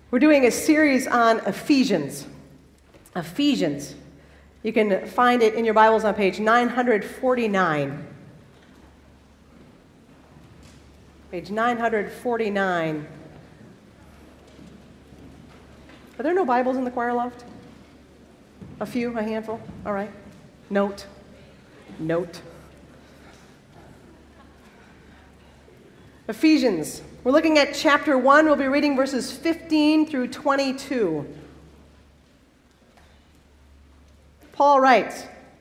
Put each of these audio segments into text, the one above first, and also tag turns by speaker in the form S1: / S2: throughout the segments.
S1: We're doing a series on Ephesians. Ephesians. You can find it in your Bibles on page 949. Page 949. Are there no Bibles in the choir loft? A few, a handful? All right. Note. Ephesians. We're looking at chapter 1. We'll be reading verses 15 through 22. Paul writes,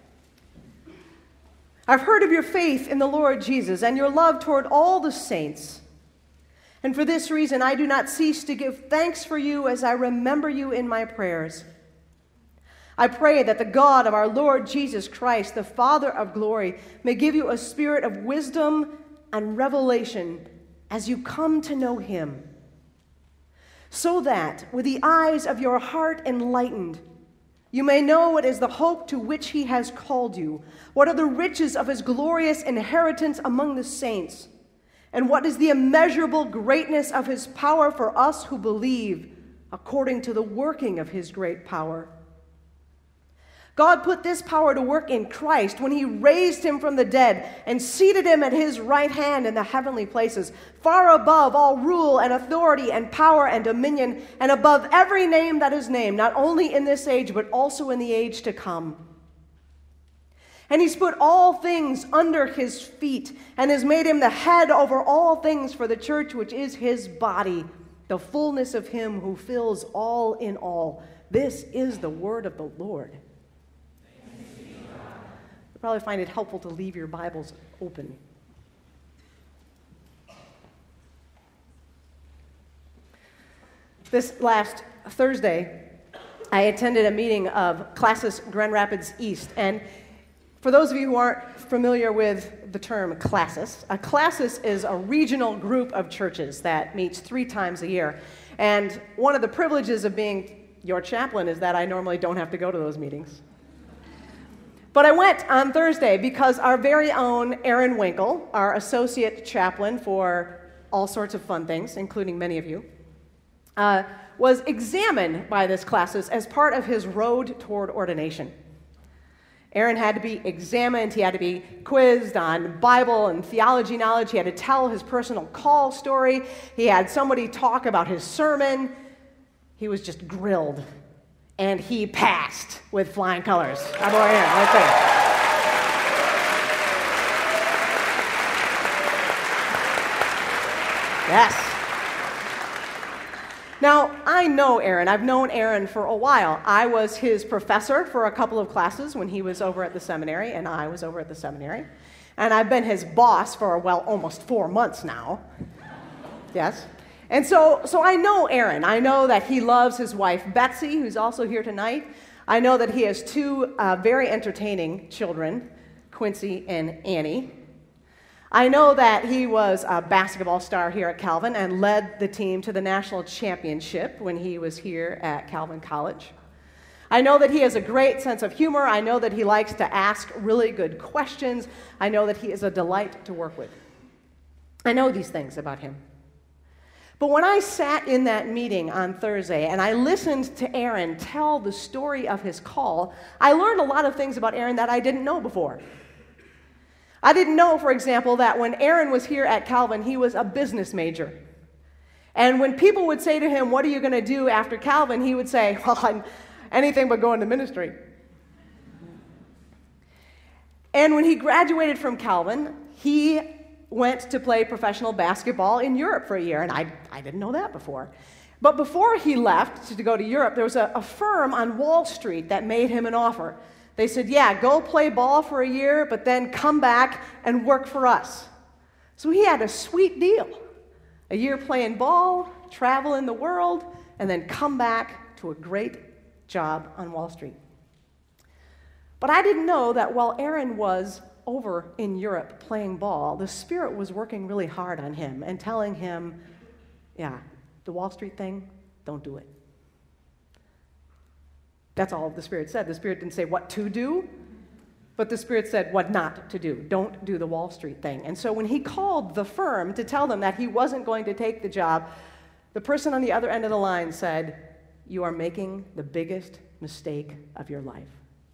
S1: I've heard of your faith in the Lord Jesus and your love toward all the saints. And for this reason, I do not cease to give thanks for you as I remember you in my prayers. I pray that the God of our Lord Jesus Christ, the Father of glory, may give you a spirit of wisdom and revelation as you come to know him, so that, with the eyes of your heart enlightened, you may know what is the hope to which he has called you, what are the riches of his glorious inheritance among the saints, and what is the immeasurable greatness of his power for us who believe, according to the working of his great power. God put this power to work in Christ when he raised him from the dead and seated him at his right hand in the heavenly places, far above all rule and authority and power and dominion, and above every name that is named, not only in this age, but also in the age to come. And he's put all things under his feet and has made him the head over all things for the church, which is his body, the fullness of him who fills all in all. This is the word of the Lord. You'll probably find it helpful to leave your Bibles open. This last Thursday, I attended a meeting of Classis Grand Rapids East. And for those of you who aren't familiar with the term Classis, a Classis is a regional group of churches that meets 3 times a year. And one of the privileges of being your chaplain is that I normally don't have to go to those meetings. But I went on Thursday because our very own Aaron Winkle, our associate chaplain for all sorts of fun things, including many of you, was examined by this Classis as part of his road toward ordination. Aaron had to be examined. He had to be quizzed on Bible and theology knowledge. He had to tell his personal call story. He had somebody talk about his sermon. He was just grilled. And he passed with flying colors. How about Aaron? Right there. Yes. Now, I know Aaron. I've known Aaron for a while. I was his professor for a couple of classes when he was over at the seminary, and I was over at the seminary. And I've been his boss for, well, almost 4 months now. Yes. And so I know Aaron. I know that he loves his wife, Betsy, who's also here tonight. I know that he has 2 very entertaining children, Quincy and Annie. I know that he was a basketball star here at Calvin and led the team to the national championship when he was here at Calvin College. I know that he has a great sense of humor. I know that he likes to ask really good questions. I know that he is a delight to work with. I know these things about him. But when I sat in that meeting on Thursday and I listened to Aaron tell the story of his call, I learned a lot of things about Aaron that I didn't know before. I didn't know, for example, that when Aaron was here at Calvin, he was a business major. And when people would say to him, what are you going to do after Calvin? He would say, well, I'm anything but going to ministry. And when he graduated from Calvin, he went to play professional basketball in Europe for a year, and I didn't know that before. But before he left to go to Europe, there was a firm on Wall Street that made him an offer. They said, yeah, go play ball for a year, but then come back and work for us. So he had a sweet deal. A year playing ball, travel in the world, and then come back to a great job on Wall Street. But I didn't know that while Aaron was over in Europe playing ball, the Spirit was working really hard on him and telling him, yeah, the Wall Street thing, don't do it. That's all the Spirit said. The Spirit didn't say what to do, but the Spirit said what not to do. Don't do the Wall Street thing. And so when he called the firm to tell them that he wasn't going to take the job, the person on the other end of the line said, "You are making the biggest mistake of your life."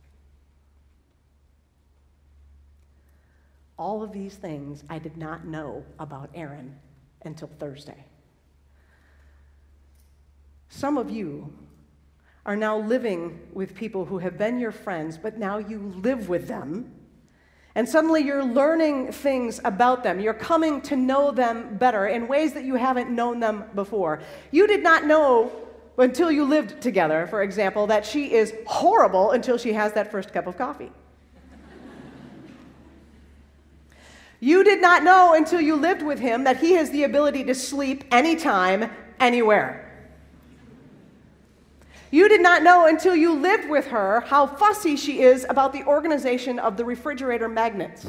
S1: All of these things I did not know about Aaron until Thursday. Some of you are now living with people who have been your friends, but now you live with them. And suddenly you're learning things about them. You're coming to know them better in ways that you haven't known them before. You did not know until you lived together, for example, that she is horrible until she has that first cup of coffee. You did not know until you lived with him that he has the ability to sleep anytime, anywhere. You did not know until you lived with her how fussy she is about the organization of the refrigerator magnets.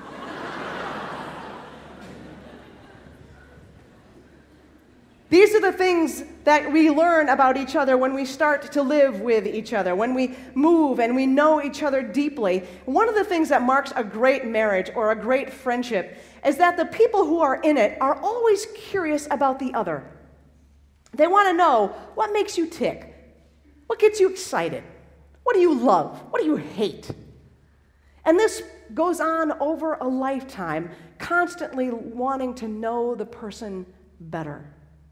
S1: These are the things that we learn about each other when we start to live with each other, when we move and we know each other deeply. One of the things that marks a great marriage or a great friendship is that the people who are in it are always curious about the other. They want to know, what makes you tick? What gets you excited? What do you love? What do you hate? And this goes on over a lifetime, constantly wanting to know the person better.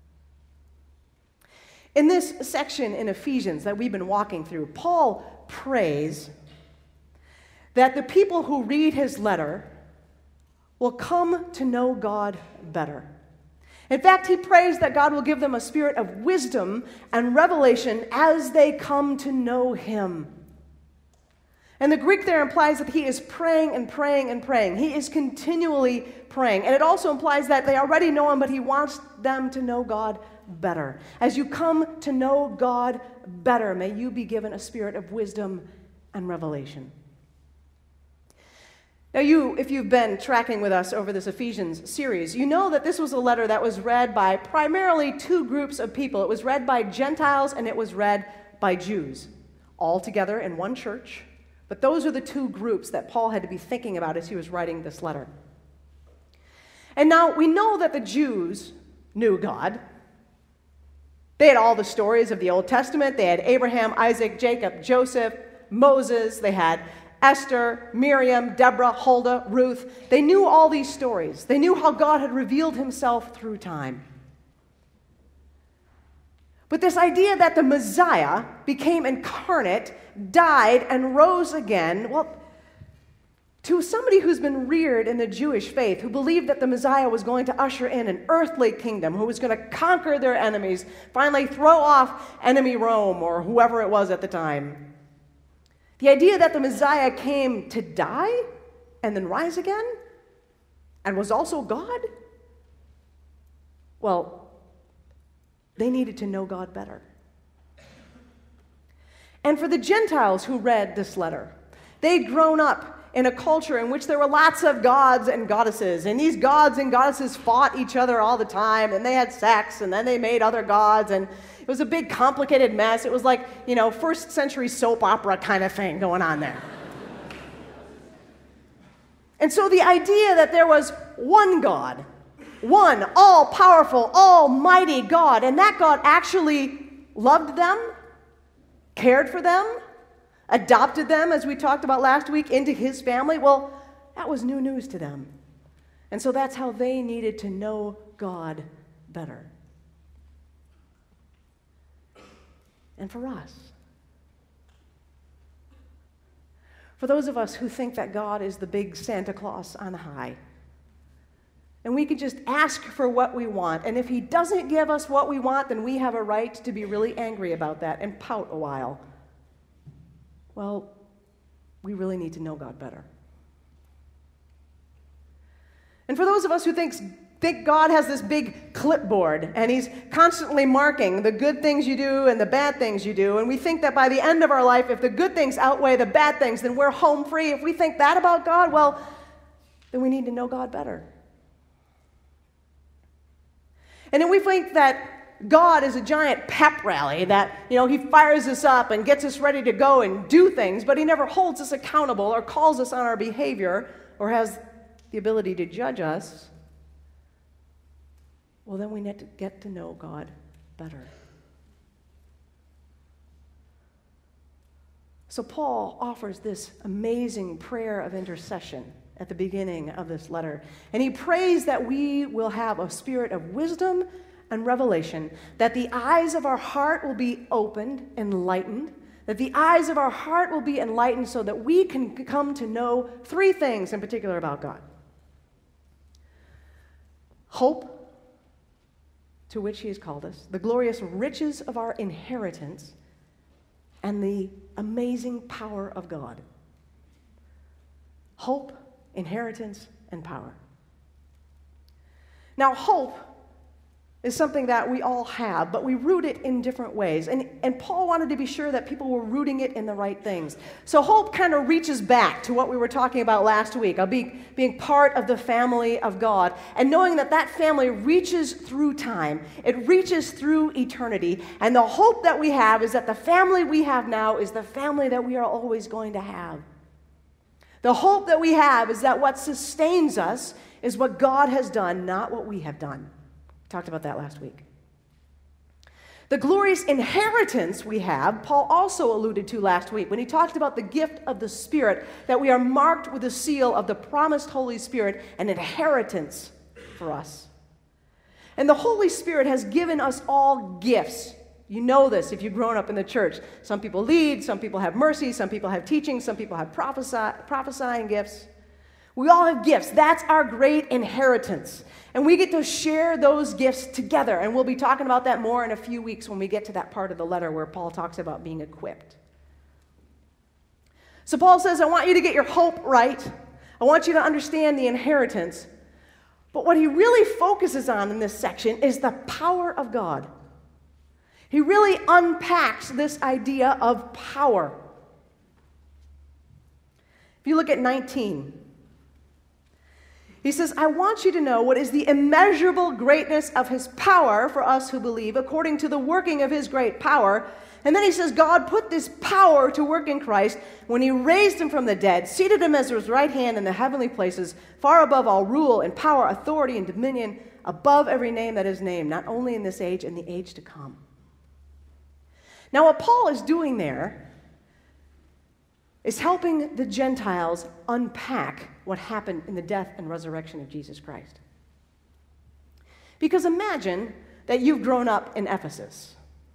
S1: In this section in Ephesians that we've been walking through, Paul prays that the people who read his letter will come to know God better. In fact, he prays that God will give them a spirit of wisdom and revelation as they come to know him. And the Greek there implies that he is praying and praying and praying. He is continually praying. And it also implies that they already know him, but he wants them to know God better. As you come to know God better, may you be given a spirit of wisdom and revelation. Now if you've been tracking with us over this Ephesians series, you know that this was a letter that was read by primarily two groups of people. It was read by Gentiles and it was read by Jews, all together in one church. But those are the two groups that Paul had to be thinking about as he was writing this letter. And now we know that the Jews knew God. They had all the stories of the Old Testament. They had Abraham, Isaac, Jacob, Joseph, Moses. They had Esther, Miriam, Deborah, Huldah, Ruth. They knew all these stories. They knew how God had revealed himself through time. But this idea that the Messiah became incarnate, died, and rose again, well, to somebody who's been reared in the Jewish faith, who believed that the Messiah was going to usher in an earthly kingdom, who was going to conquer their enemies, finally throw off enemy Rome or whoever it was at the time, the idea that the Messiah came to die and then rise again and was also God, well, they needed to know God better. And for the Gentiles who read this letter, they'd grown up in a culture in which there were lots of gods and goddesses, and these gods and goddesses fought each other all the time, and they had sex, and then they made other gods, and it was a big complicated mess. It was like, first century soap opera kind of thing going on there. And so the idea that there was one God, one all-powerful, almighty God, and that God actually loved them, cared for them, adopted them, as we talked about last week, into his family, well, that was new news to them. And so that's how they needed to know God better. And for us, for those of us who think that God is the big Santa Claus on high, and we can just ask for what we want, and if he doesn't give us what we want, then we have a right to be really angry about that and pout a while. Well, we really need to know God better. And for those of us who think God has this big clipboard and he's constantly marking the good things you do and the bad things you do, and we think that by the end of our life, if the good things outweigh the bad things, then we're home free. If we think that about God, well, then we need to know God better. And then we think that God is a giant pep rally that, he fires us up and gets us ready to go and do things, but he never holds us accountable or calls us on our behavior or has the ability to judge us. Well, then we need to get to know God better. So Paul offers this amazing prayer of intercession at the beginning of this letter. And he prays that we will have a spirit of wisdom and revelation, that the eyes of our heart will be opened, enlightened, that the eyes of our heart will be enlightened so that we can come to know three things in particular about God. Hope, to which he has called us, the glorious riches of our inheritance, and the amazing power of God. Hope, inheritance, and power. Now, hope is something that we all have, but we root it in different ways. And Paul wanted to be sure that people were rooting it in the right things. So hope kind of reaches back to what we were talking about last week, of being part of the family of God, and knowing that that family reaches through time. It reaches through eternity. And the hope that we have is that the family we have now is the family that we are always going to have. The hope that we have is that what sustains us is what God has done, not what we have done. Talked about that last week. The glorious inheritance we have, Paul also alluded to last week when he talked about the gift of the Spirit, that we are marked with the seal of the promised Holy Spirit, an inheritance for us. And the Holy Spirit has given us all gifts. You know this if you've grown up in the church. Some people lead, some people have mercy, some people have teaching, some people have prophesying gifts. We all have gifts. That's our great inheritance. And we get to share those gifts together. And we'll be talking about that more in a few weeks when we get to that part of the letter where Paul talks about being equipped. So Paul says, I want you to get your hope right. I want you to understand the inheritance. But what he really focuses on in this section is the power of God. He really unpacks this idea of power. If you look at 19, he says, I want you to know what is the immeasurable greatness of his power for us who believe, according to the working of his great power. And then he says, God put this power to work in Christ when he raised him from the dead, seated him at his right hand in the heavenly places, far above all rule and power, authority and dominion, above every name that is named, not only in this age, in the age to come. Now, what Paul is doing there is helping the Gentiles unpack what happened in the death and resurrection of Jesus Christ. Because imagine that you've grown up in Ephesus.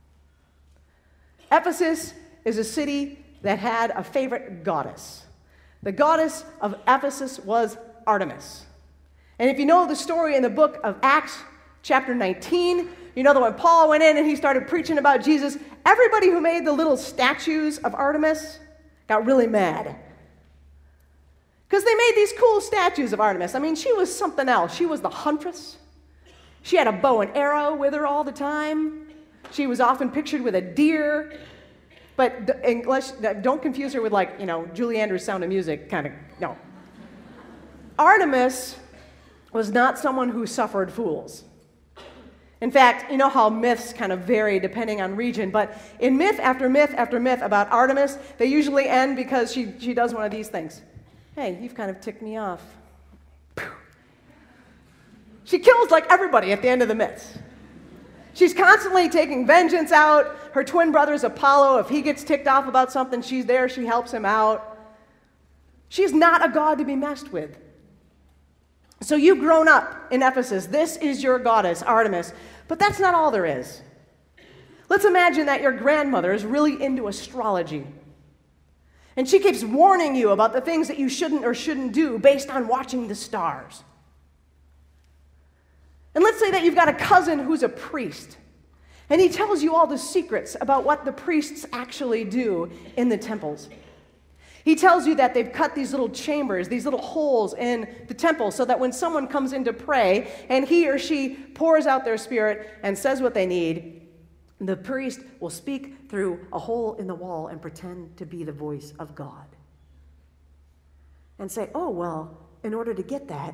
S1: Ephesus is a city that had a favorite goddess. The goddess of Ephesus was Artemis. And if you know the story in the book of Acts, chapter 19, you know that when Paul went in and he started preaching about Jesus, everybody who made the little statues of Artemis got really mad. Because they made these cool statues of Artemis. I mean, she was something else. She was the huntress. She had a bow and arrow with her all the time. She was often pictured with a deer. But don't confuse her with, like, Julie Andrews' Sound of Music kind of, no. Artemis was not someone who suffered fools. In fact, you know how myths kind of vary depending on region, but in myth after myth after myth about Artemis, they usually end because she does one of these things. Hey, you've kind of ticked me off. She kills like everybody at the end of the myths. She's constantly taking vengeance out. Her twin brother's Apollo, if he gets ticked off about something, she's there, she helps him out. She's not a god to be messed with. So you've grown up in Ephesus. This is your goddess, Artemis. But that's not all there is. Let's imagine that your grandmother is really into astrology. And she keeps warning you about the things that you shouldn't or shouldn't do based on watching the stars. And let's say that you've got a cousin who's a priest. And he tells you all the secrets about what the priests actually do in the temples. He tells you that they've cut these little chambers, these little holes in the temple, so that when someone comes in to pray and he or she pours out their spirit and says what they need, the priest will speak through a hole in the wall and pretend to be the voice of God. And say, oh, well, in order to get that,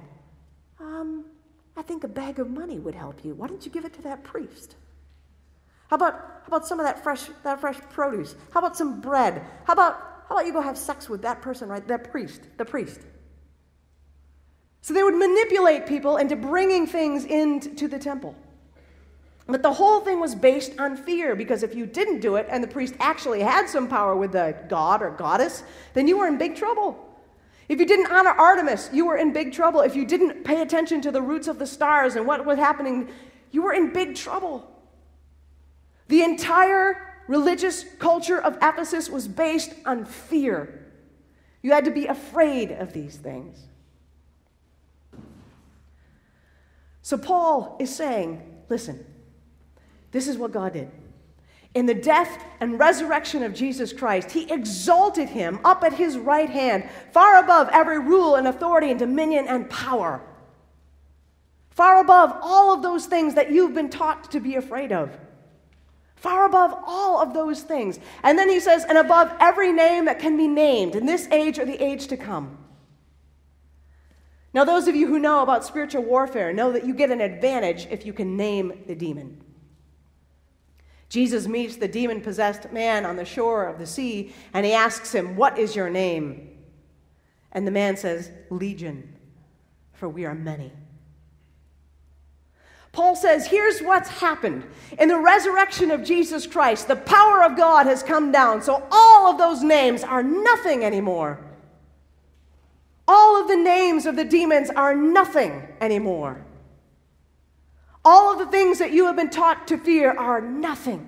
S1: I think a bag of money would help you. Why don't you give it to that priest? How about some of that fresh produce? How about some bread? How about you go have sex with that person, right? The priest. So they would manipulate people into bringing things into the temple. But the whole thing was based on fear, because if you didn't do it and the priest actually had some power with the god or goddess, then you were in big trouble. If you didn't honor Artemis, you were in big trouble. If you didn't pay attention to the roots of the stars and what was happening, you were in big trouble. The entire religious culture of Ephesus was based on fear. You had to be afraid of these things. So Paul is saying, listen, this is what God did. In the death and resurrection of Jesus Christ, he exalted him up at his right hand, far above every rule and authority and dominion and power. Far above all of those things that you've been taught to be afraid of. Far above all of those things. And then he says, and above every name that can be named in this age or the age to come. Now, those of you who know about spiritual warfare know that you get an advantage if you can name the demon. Jesus meets the demon-possessed man on the shore of the sea, and he asks him, "What is your name?" And the man says, "Legion, for we are many." Paul says, here's what's happened. In the resurrection of Jesus Christ, the power of God has come down, so all of those names are nothing anymore. All of the names of the demons are nothing anymore. All of the things that you have been taught to fear are nothing.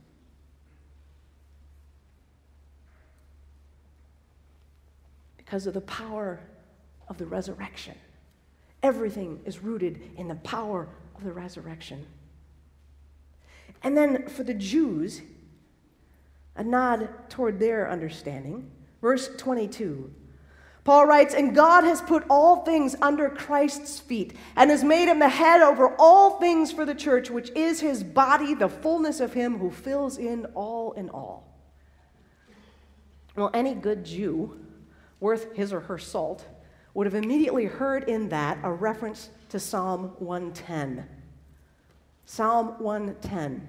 S1: Because of the power of the resurrection. Everything is rooted in the power of the resurrection. And then for the Jews, a nod toward their understanding. Verse 22. Paul writes, and God has put all things under Christ's feet and has made him the head over all things for the church, which is his body, the fullness of him who fills in all in all. Well, any good Jew worth his or her salt would have immediately heard in that a reference to Psalm 110. Psalm 110.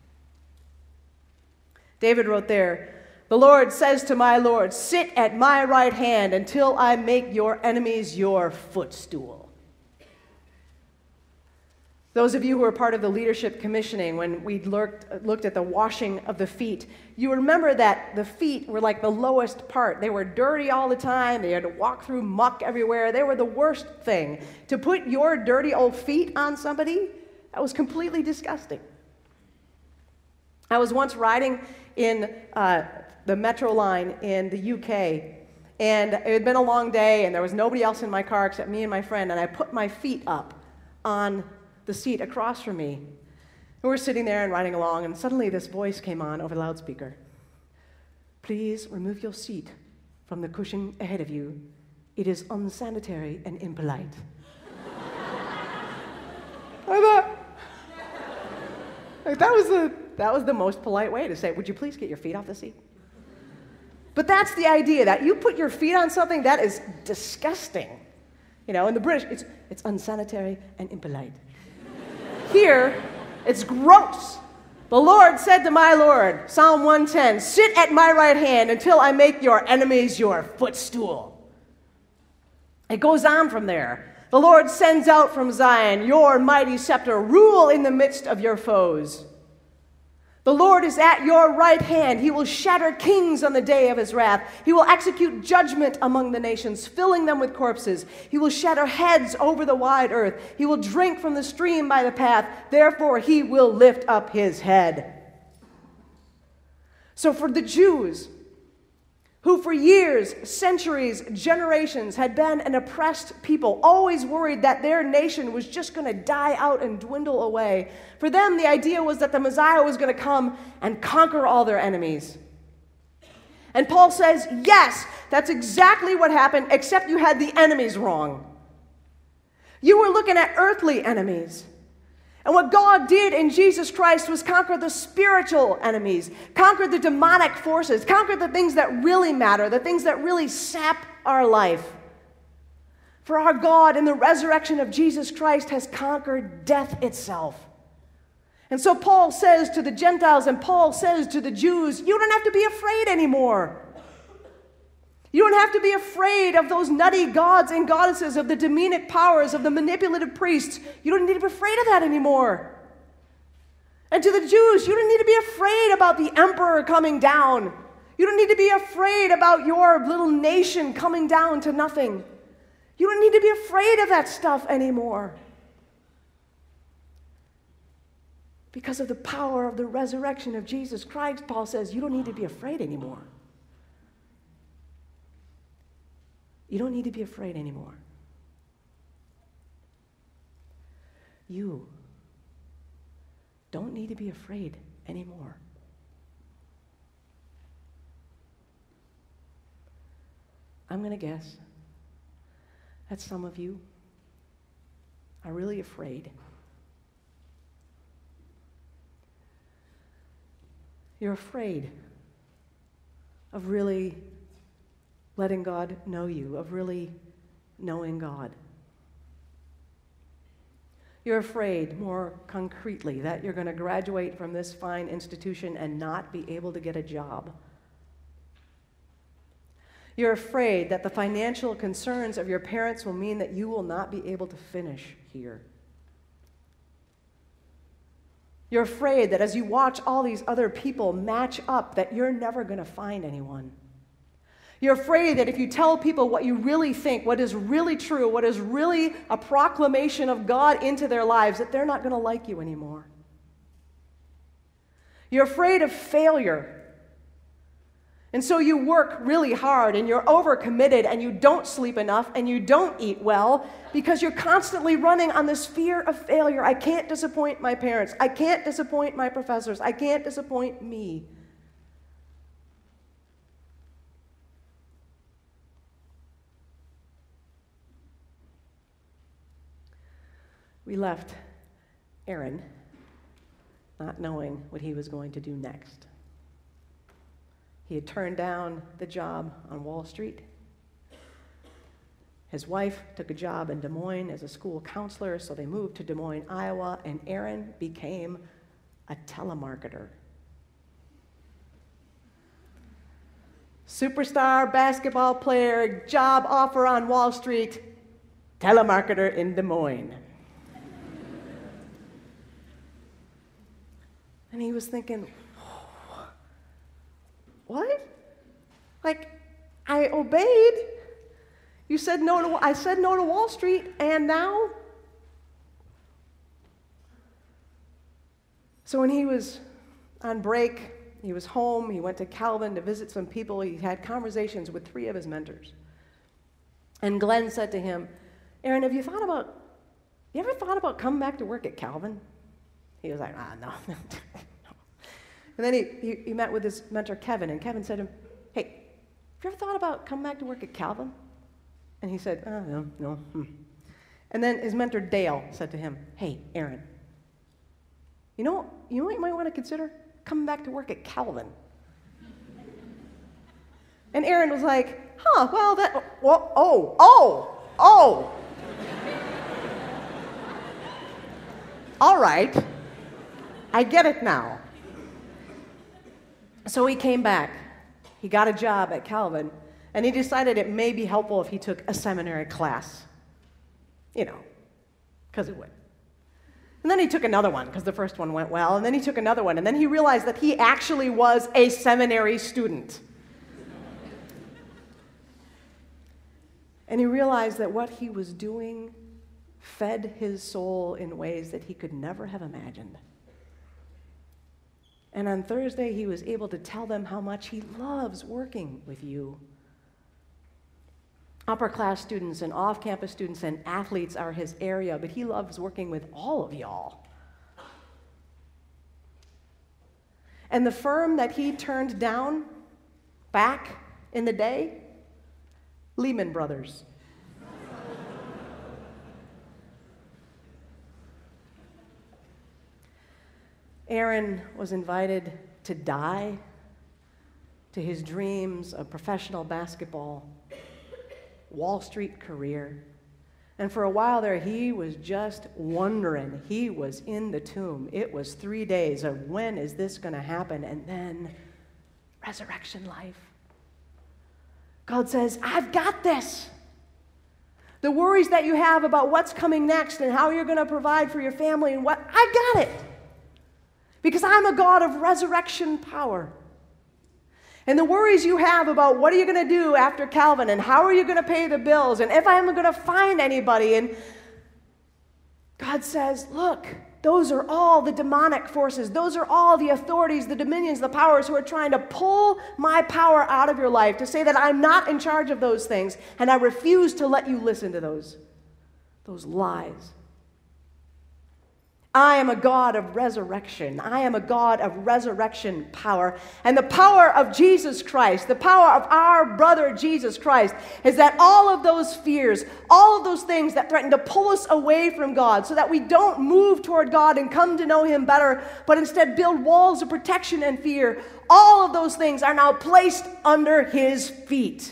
S1: David wrote there, the Lord says to my Lord, sit at my right hand until I make your enemies your footstool. Those of you who are part of the leadership commissioning, when we looked at the washing of the feet, you remember that the feet were like the lowest part. They were dirty all the time. They had to walk through muck everywhere. They were the worst thing. To put your dirty old feet on somebody, that was completely disgusting. I was once riding in the metro line in the UK, and it had been a long day, and there was nobody else in my car except me and my friend, and I put my feet up on the seat across from me. And we're sitting there and riding along, and suddenly this voice came on over the loudspeaker. Please remove your seat from the cushion ahead of you. It is unsanitary and impolite. I thought, that was the most polite way to say, would you please get your feet off the seat? But that's the idea, that you put your feet on something that is disgusting. You know, in the British, it's unsanitary and impolite. Here, it's gross. The Lord said to my Lord, Psalm 110, sit at my right hand until I make your enemies your footstool. It goes on from there. The Lord sends out from Zion your mighty scepter, rule in the midst of your foes. The Lord is at your right hand. He will shatter kings on the day of his wrath. He will execute judgment among the nations, filling them with corpses. He will shatter heads over the wide earth. He will drink from the stream by the path. Therefore, he will lift up his head. So for the Jews, who for years, centuries, generations had been an oppressed people, always worried that their nation was just going to die out and dwindle away. For them, the idea was that the Messiah was going to come and conquer all their enemies. And Paul says, yes, that's exactly what happened, except you had the enemies wrong. You were looking at earthly enemies. And what God did in Jesus Christ was conquer the spiritual enemies, conquer the demonic forces, conquer the things that really matter, the things that really sap our life. For our God in the resurrection of Jesus Christ has conquered death itself. And so Paul says to the Gentiles and Paul says to the Jews, you don't have to be afraid anymore. You don't have to be afraid of those nutty gods and goddesses, of the demonic powers, of the manipulative priests. You don't need to be afraid of that anymore. And to the Jews, you don't need to be afraid about the emperor coming down. You don't need to be afraid about your little nation coming down to nothing. You don't need to be afraid of that stuff anymore. Because of the power of the resurrection of Jesus Christ, Paul says, you don't need to be afraid anymore. You don't need to be afraid anymore. You don't need to be afraid anymore. I'm going to guess that some of you are really afraid. You're afraid of really letting God know you, of really knowing God. You're afraid, more concretely, that you're going to graduate from this fine institution and not be able to get a job. You're afraid that the financial concerns of your parents will mean that you will not be able to finish here. You're afraid that as you watch all these other people match up, that you're never going to find anyone. You're afraid that if you tell people what you really think, what is really true, what is really a proclamation of God into their lives, that they're not going to like you anymore. You're afraid of failure. And so you work really hard and you're overcommitted and you don't sleep enough and you don't eat well because you're constantly running on this fear of failure. I can't disappoint my parents. I can't disappoint my professors. I can't disappoint me. We left Aaron not knowing what he was going to do next. He had turned down the job on Wall Street. His wife took a job in Des Moines as a school counselor, so they moved to Des Moines, Iowa, and Aaron became a telemarketer. Superstar basketball player, job offer on Wall Street, telemarketer in Des Moines. And he was thinking, what? Like, I obeyed. I said no to Wall Street, and now? So when he was on break, he was home, he went to Calvin to visit some people, he had conversations with 3 of his mentors. And Glenn said to him, Aaron, you ever thought about coming back to work at Calvin? He was like, no. And then he met with his mentor, Kevin, and Kevin said to him, hey, have you ever thought about coming back to work at Calvin? And he said, no. And then his mentor, Dale, said to him, hey, Aaron, you know what you might want to consider? Coming back to work at Calvin. And Aaron was like, all right, I get it now. So he came back. He got a job at Calvin, and he decided it may be helpful if he took a seminary class, because it would. And then he took another one, because the first one went well, and then he took another one, and then he realized that he actually was a seminary student. And he realized that what he was doing fed his soul in ways that he could never have imagined. And on Thursday, he was able to tell them how much he loves working with you. Upper-class students and off-campus students and athletes are his area, but he loves working with all of y'all. And the firm that he turned down back in the day, Lehman Brothers. Aaron was invited to die to his dreams of professional basketball, Wall Street career. And for a while there, he was just wondering. He was in the tomb. It was 3 days of when is this going to happen? And then resurrection life. God says, I've got this. The worries that you have about what's coming next and how you're going to provide for your family and what, I got it. Because I'm a God of resurrection power. And the worries you have about what are you going to do after Calvin, and how are you going to pay the bills, and if I'm going to find anybody, and God says, look, those are all the demonic forces. Those are all the authorities, the dominions, the powers who are trying to pull my power out of your life, to say that I'm not in charge of those things, and I refuse to let you listen to those lies. I am a God of resurrection. I am a God of resurrection power. And the power of Jesus Christ, the power of our brother Jesus Christ, is that all of those fears, all of those things that threaten to pull us away from God so that we don't move toward God and come to know Him better, but instead build walls of protection and fear, all of those things are now placed under His feet.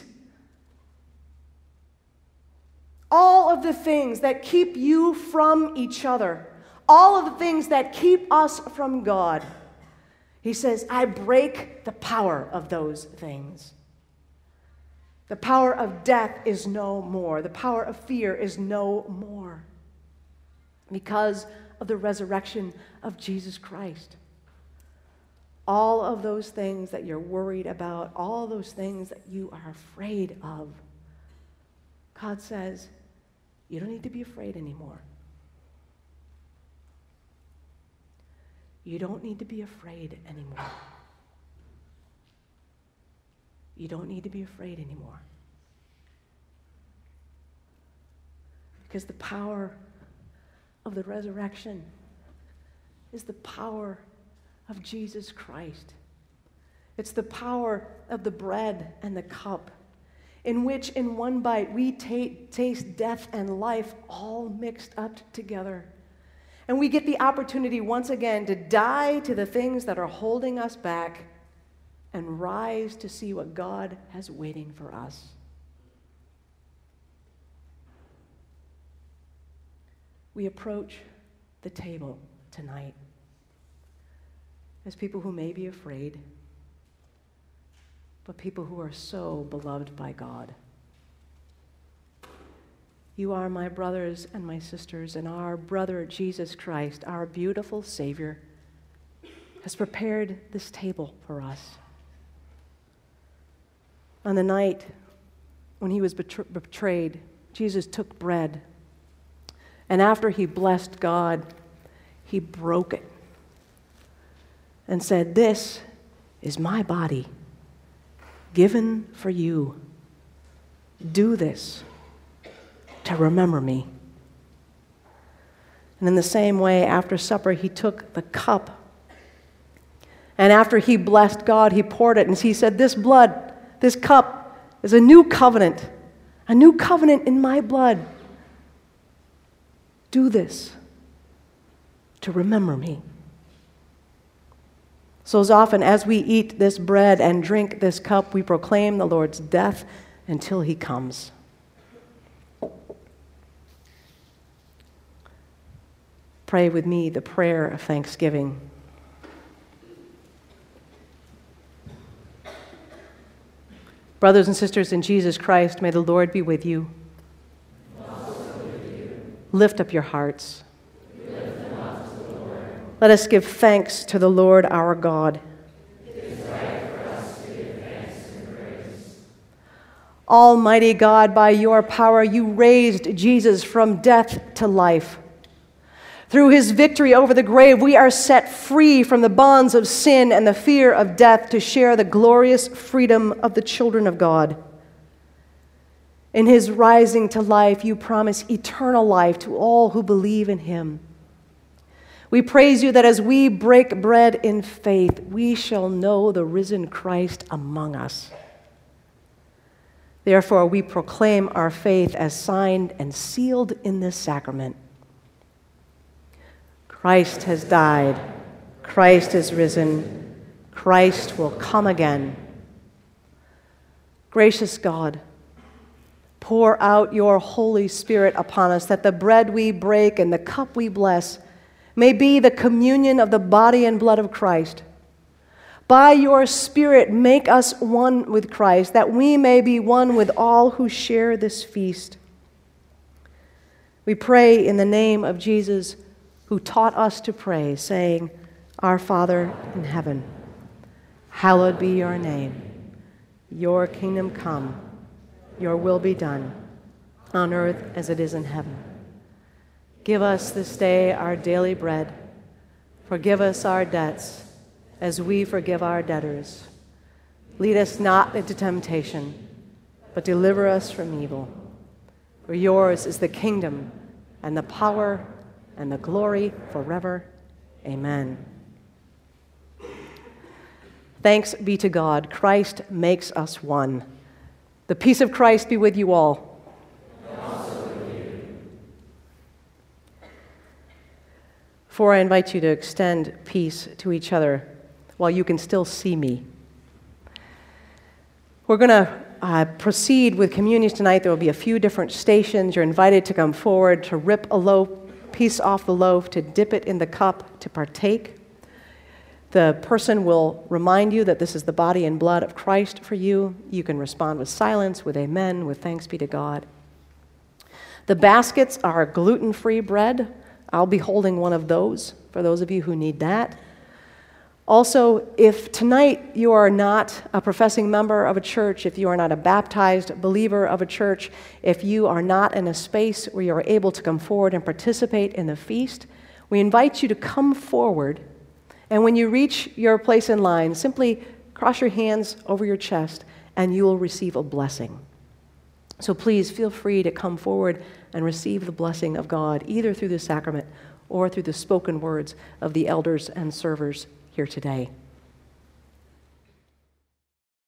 S1: All of the things that keep you from each other, all of the things that keep us from God. He says, I break the power of those things. The power of death is no more. The power of fear is no more. Because of the resurrection of Jesus Christ. All of those things that you're worried about, all those things that you are afraid of, God says, you don't need to be afraid anymore. You don't need to be afraid anymore. You don't need to be afraid anymore. Because the power of the resurrection is the power of Jesus Christ. It's the power of the bread and the cup, in which in one bite we taste death and life all mixed up together. And we get the opportunity once again to die to the things that are holding us back and rise to see what God has waiting for us. We approach the table tonight as people who may be afraid, but people who are so beloved by God. You are my brothers and my sisters, and our brother Jesus Christ, our beautiful Savior, has prepared this table for us. On the night when He was betrayed, Jesus took bread, and after He blessed God, He broke it and said, "This is my body, given for you. Do this to remember me." And in the same way, after supper, He took the cup. And after He blessed God, He poured it. And He said, "This blood, this cup, is a new covenant in my blood. Do this to remember me." So as often as we eat this bread and drink this cup, we proclaim the Lord's death until He comes. Pray with me the prayer of thanksgiving. Brothers and sisters in Jesus Christ, may the Lord be with you. Also with you. Lift up your hearts. Lift them up to the Lord. Let us give thanks to the Lord our God. It is right for us to give thanks and praise. Almighty God, by your power you raised Jesus from death to life. Through His victory over the grave, we are set free from the bonds of sin and the fear of death to share the glorious freedom of the children of God. In His rising to life, you promise eternal life to all who believe in Him. We praise you that as we break bread in faith, we shall know the risen Christ among us. Therefore, we proclaim our faith as signed and sealed in this sacrament. Christ has died. Christ is risen. Christ will come again. Gracious God, pour out your Holy Spirit upon us, that the bread we break and the cup we bless may be the communion of the body and blood of Christ. By your Spirit, make us one with Christ, that we may be one with all who share this feast. We pray in the name of Jesus, who taught us to pray, saying, Our Father in heaven, hallowed be your name. Your kingdom come, your will be done, on earth as it is in heaven. Give us this day our daily bread. Forgive us our debts, as we forgive our debtors. Lead us not into temptation, but deliver us from evil. For yours is the kingdom, and the power, and the glory forever. Amen. Thanks be to God. Christ makes us one. The peace of Christ be with you all.
S2: And also with you.
S1: Before I invite you to extend peace to each other while you can still see me, we're going to proceed with communion tonight. There will be a few different stations. You're invited to come forward to rip a piece off the loaf, to dip it in the cup, to partake. The person will remind you that this is the body and blood of Christ for you. You can respond with silence, with amen, with thanks be to God. The baskets are gluten-free bread. I'll be holding one of those for those of you who need that. Also, if tonight you are not a professing member of a church, if you are not a baptized believer of a church, if you are not in a space where you are able to come forward and participate in the feast, we invite you to come forward. And when you reach your place in line, simply cross your hands over your chest and you will receive a blessing. So please feel free to come forward and receive the blessing of God, either through the sacrament or through the spoken words of the elders and servers here today.